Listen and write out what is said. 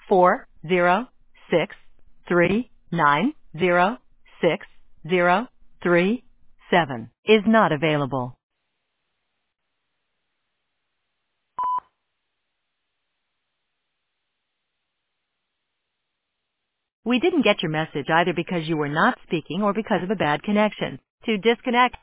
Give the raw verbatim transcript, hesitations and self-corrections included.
four zero six three nine zero six zero three seven is not available. We didn't get your message either because you were not speaking or because of a bad connection. To disconnect,